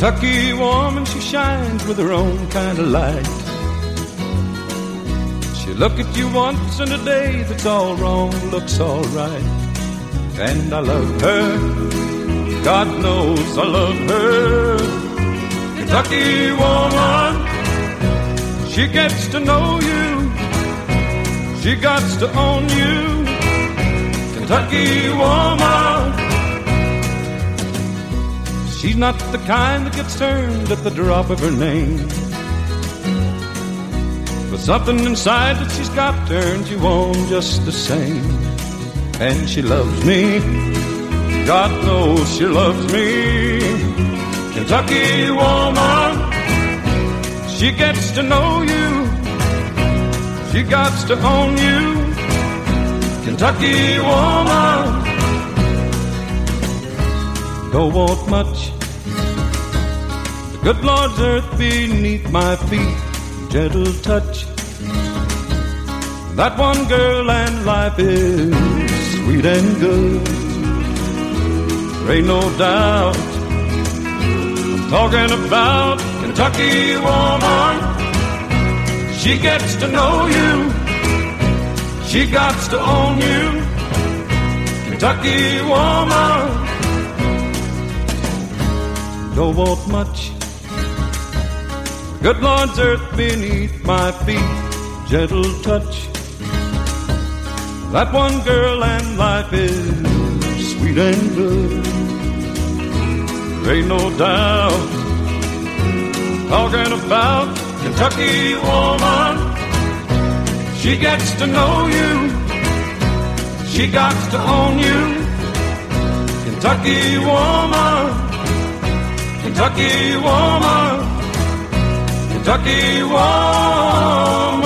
Kentucky woman, she shines with her own kind of light. She'll look at you once in a day that's all wrong, looks all right. And I love her, God knows I love her. Kentucky woman, she gets to know you, she got to own you. Kentucky woman, she's not the kind that gets turned at the drop of her name. But something inside that she's got turns you on just the same. And she loves me, God knows she loves me. Kentucky woman, she gets to know you, she got to own you. Kentucky woman, don't want much, the good Lord's earth beneath my feet, gentle touch. That one girl and life is sweet and good. There ain't no doubt I'm talking about Kentucky woman. She gets to know you, she got to own you. Kentucky woman, don't want much, good Lord's earth beneath my feet, gentle touch. That one girl and life is sweet and good. There ain't no doubt talking about Kentucky woman. She gets to know you, she got to own you. Kentucky woman, Kentucky woman, Kentucky woman.